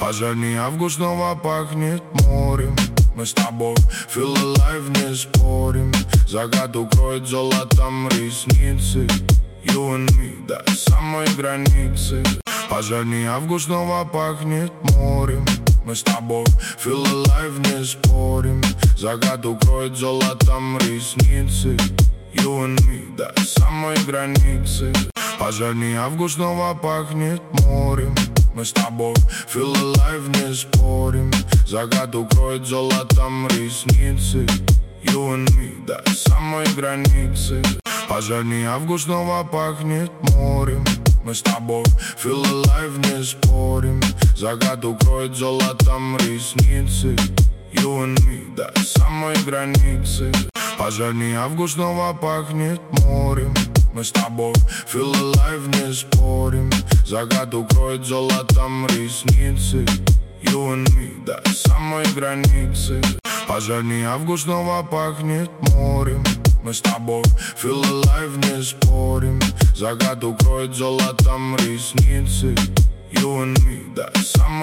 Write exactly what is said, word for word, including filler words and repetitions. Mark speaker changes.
Speaker 1: Озерный август снова пахнет морем. Мы с тобой feel alive, не спорим. Закат укроет золотом ресницы. You and me до самой границы. Озерный август снова пахнет морем. Мы с тобой feel alive, не спорим. Закат укроет золотом ресницы. You and me до самой границы. Озерный август снова пахнет морем. Мы с тобой feel alive, не спорим. Закат укроет золотом ресницы. You and me до самой границы. Озерный август снова пахнет морем. Мы с тобой feel alive, не спорим. Закат укроет золотом ресницы. You and me до самой границы. Озерный август снова пахнет морем. Мы с тобой feel alive, не спорим. Закат укроет золотом ресницы. You and me до самой границы. Озерный август снова пахнет морем. Мы с тобой feel alive, не спорим. Закат укроет золотом ресницы. You and me до самой